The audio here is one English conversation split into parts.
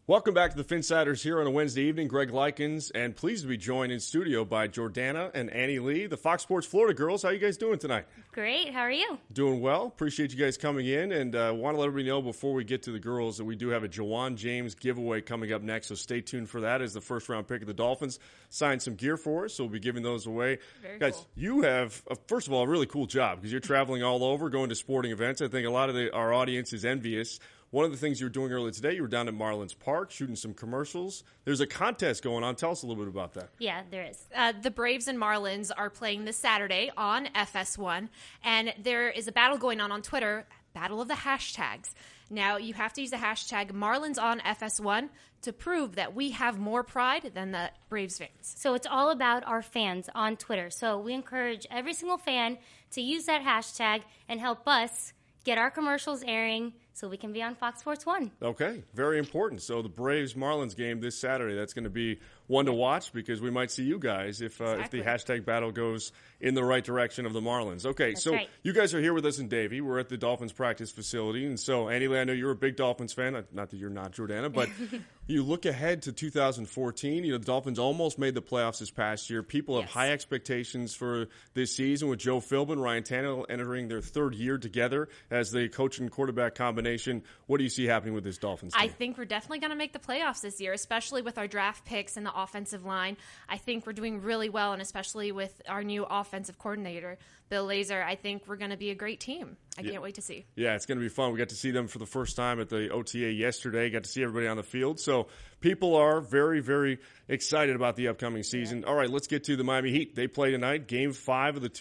Welcome back to the Finsiders here on a Wednesday evening. Greg Likens, and pleased to be joined in studio by Jordana and Annie Lee, the Fox Sports Florida girls. How are you guys doing tonight? Great. How are you? Doing well. Appreciate you guys coming in, and want to let everybody know before we get to the girls that we do have a Jawan James giveaway coming up next, so stay tuned for that as the first-round pick of the Dolphins signed some gear for us, so we'll be giving those away. Very guys, cool. You have, first of all, a really cool job because you're traveling all over, going to sporting events. I think a lot of our audience is envious. One of the things you were doing earlier today, you were down at Marlins Park shooting some commercials. There's a contest going on. Tell us a little bit about that. Yeah, there is. The Braves and Marlins are playing this Saturday on FS1, and there is a battle going on Twitter, Battle of the Hashtags. Now, you have to use the hashtag Marlins on FS1 to prove that we have more pride than the Braves fans. So it's all about our fans on Twitter. So we encourage every single fan to use that hashtag and help us get our commercials airing so we can be on Fox Sports 1. Okay, very important. So the Braves-Marlins game this Saturday, that's going to be one to watch because we might see you guys if the hashtag battle goes in the right direction of the Marlins. Okay, That's so right. You guys are here with us in Davie. We're at the Dolphins practice facility. And so, Annie Lee, I know you're a big Dolphins fan. Not that you're not, Jordana, but you look ahead to 2014. You know, the Dolphins almost made the playoffs this past year. People have high expectations for this season with Joe Philbin, Ryan Tannehill entering their third year together as the coach and quarterback combination. What do you see happening with this Dolphins team? I think we're definitely going to make the playoffs this year, especially with our draft picks and the offensive line. I think we're doing really well, and especially with our new offensive coordinator, Bill Lazor, I think we're going to be a great team. I can't wait to see. Yeah, it's going to be fun. We got to see them for the first time at the OTA yesterday. Got to see everybody on the field. So people are very, very excited about the upcoming season. All right, let's get to the Miami Heat. They play tonight, Game 5 of the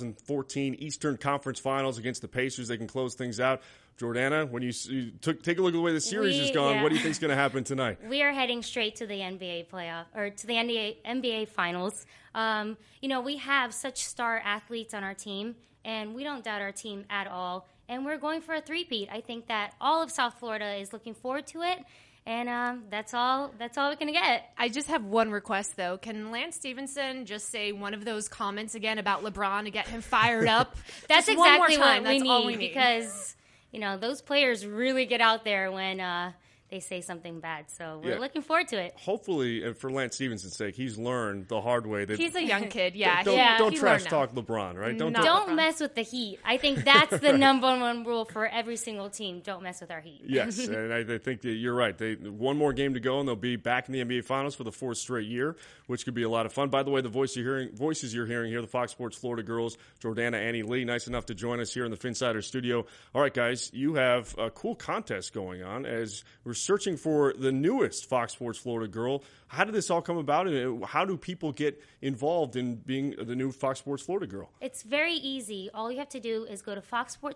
2014 Eastern Conference Finals against the Pacers. They can close things out. Jordana, when you take a look at the way the series is gone, what do you think is going to happen tonight? We are heading straight to the NBA playoff, or to the NBA Finals. You know, we have such star athletes on our team, and we don't doubt our team at all. And we're going for a three-peat. I think that all of South Florida is looking forward to it. And that's all we're going to get. I just have one request, though. Can Lance Stevenson just say one of those comments again about LeBron to get him fired up? That's just exactly one more time. what That's all we need. Because, you know, those players really get out there when they say something bad. So we're looking forward to it. Hopefully, and for Lance Stevenson's sake, he's learned the hard way that He's a young kid, don't he trash learned talk LeBron, right? Don't mess with the Heat. I think that's the number one rule for every single team. Don't mess with our Heat. Yes, and I think that you're right. One more game to go, and they'll be back in the NBA Finals for the fourth straight year, which could be a lot of fun. By the way, the voices you're hearing here, the Fox Sports Florida girls, Jordana, Annie Lee, nice enough to join us here in the Finsider studio. All right, guys, you have a cool contest going on as we're searching for the newest Fox Sports Florida girl. How did this all come about, and how do people get involved in being the new Fox Sports Florida girl? It's very easy. All you have to do is go to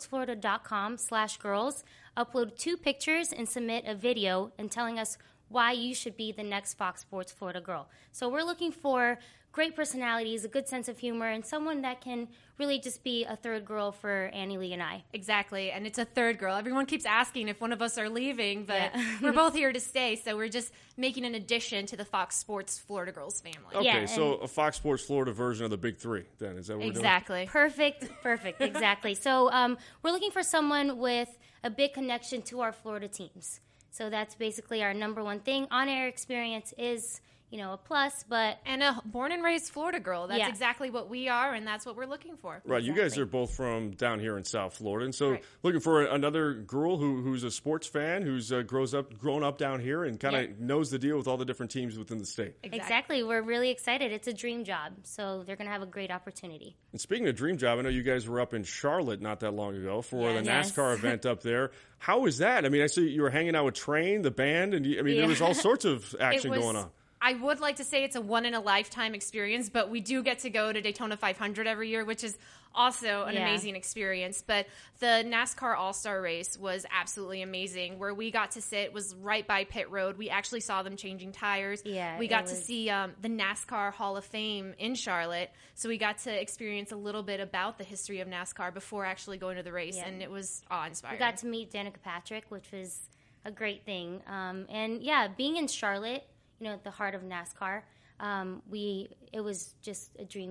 foxsportsflorida.com/girls, upload 2 pictures, and submit a video and telling us why you should be the next Fox Sports Florida girl. So we're looking for great personalities, a good sense of humor, and someone that can really just be a third girl for Annie Lee and I. Exactly, and it's a third girl. Everyone keeps asking if one of us are leaving, but we're both here to stay, so we're just making an addition to the Fox Sports Florida Girls family. Okay, so a Fox Sports Florida version of the Big Three, then. Is that what we're doing? Exactly. Perfect, exactly. So we're looking for someone with a big connection to our Florida teams. So that's basically our number one thing. On-air experience is, you know, a plus, but... And a born and raised Florida girl. That's exactly what we are, and that's what we're looking for. Right, you guys are both from down here in South Florida, and so looking for another girl who's a sports fan, who's grown up down here and kind of knows the deal with all the different teams within the state. Exactly. We're really excited. It's a dream job, so they're going to have a great opportunity. And speaking of dream job, I know you guys were up in Charlotte not that long ago for the NASCAR event up there. How was that? I mean, I see you were hanging out with Train, the band, and there was all sorts of action going on. I would like to say it's a one-in-a-lifetime experience, but we do get to go to Daytona 500 every year, which is also an amazing experience. But the NASCAR All-Star Race was absolutely amazing. Where we got to sit was right by pit road. We actually saw them changing tires. Yeah, we got to see the NASCAR Hall of Fame in Charlotte, so we got to experience a little bit about the history of NASCAR before actually going to the race, and it was awe-inspiring. We got to meet Danica Patrick, which was a great thing. And being in Charlotte, you know, at the heart of NASCAR, it was just a dream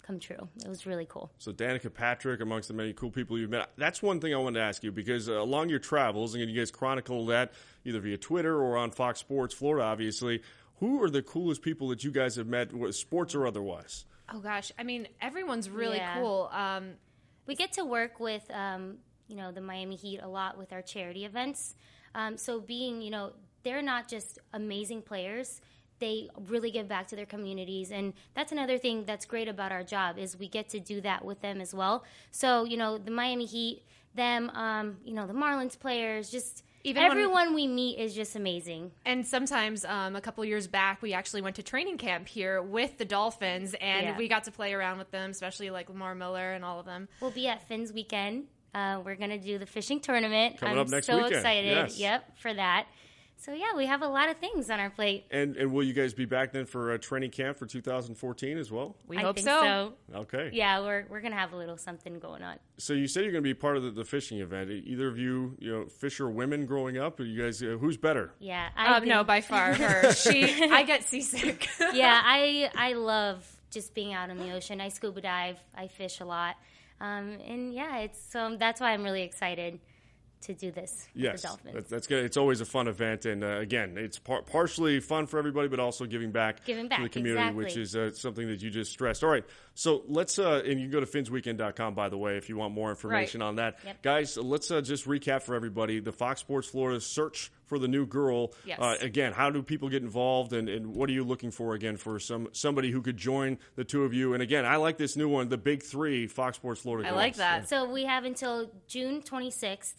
come true. It was really cool. So Danica Patrick, amongst the many cool people you've met, that's one thing I wanted to ask you, because along your travels, and you guys chronicle that either via Twitter or on Fox Sports Florida, obviously, who are the coolest people that you guys have met, sports or otherwise? Oh, gosh. I mean, everyone's really cool. We get to work with, the Miami Heat a lot with our charity events. So being, they're not just amazing players. They really give back to their communities. And that's another thing that's great about our job is we get to do that with them as well. So, the Miami Heat, them, the Marlins players, just even everyone we meet is just amazing. And sometimes a couple years back, we actually went to training camp here with the Dolphins, and we got to play around with them, especially like Lamar Miller and all of them. We'll be at Fins Weekend. We're going to do the fishing tournament. Coming up next weekend. I'm so excited. Yes. For that. So, yeah, we have a lot of things on our plate. And will you guys be back then for a training camp for 2014 as well? We hope think so. Okay. Yeah, we're going to have a little something going on. So you said you're going to be part of the fishing event. Either of you, fisher women growing up? Or you guys, who's better? Yeah. No, by far her. I get seasick. Yeah, I love just being out in the ocean. I scuba dive. I fish a lot. And, yeah, that's why I'm really excited to do this with the Dolphins. That's good. It's always a fun event, and again, it's partially fun for everybody, but also giving back to the community, which is something that you just stressed. All right, so let's and you can go to finsweekend.com, by the way, if you want more information on that. Yep. Guys, let's just recap for everybody the Fox Sports Florida search for the new girl. Yes. Again, how do people get involved, and what are you looking for again for somebody who could join the two of you? And again, I like this new one, the Big Three, Fox Sports Florida girls. I like that. So we have until June 26th.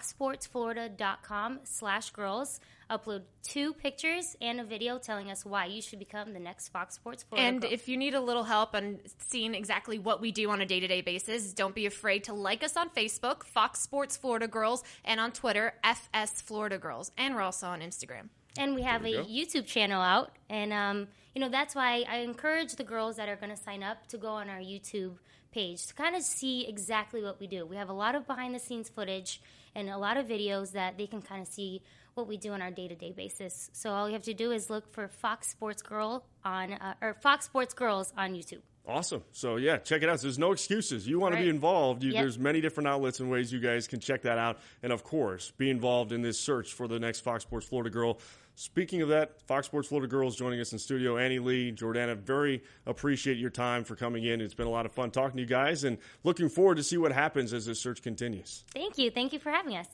FoxSportsFlorida.com/girls. Upload 2 pictures and a video telling us why you should become the next Fox Sports Florida And girl. if you need a little help on seeing exactly what we do on a day-to-day basis, don't be afraid to like us on Facebook, Fox Sports Florida Girls, and on Twitter, FS Florida Girls. And we're also on Instagram. And we have a YouTube channel out. And, that's why I encourage the girls that are going to sign up to go on our YouTube page to kind of see exactly what we do. We have a lot of behind-the-scenes footage and a lot of videos that they can kind of see what we do on our day-to-day basis. So all you have to do is look for Fox Sports Girl or Fox Sports Girls on YouTube. Awesome. So, yeah, check it out. There's no excuses. You want to be involved. There's many different outlets and ways you guys can check that out. And, of course, be involved in this search for the next Fox Sports Florida girl. Speaking of that, Fox Sports Florida girls joining us in studio. Annie Lee, Jordana, very appreciate your time for coming in. It's been a lot of fun talking to you guys and looking forward to see what happens as this search continues. Thank you. Thank you for having us.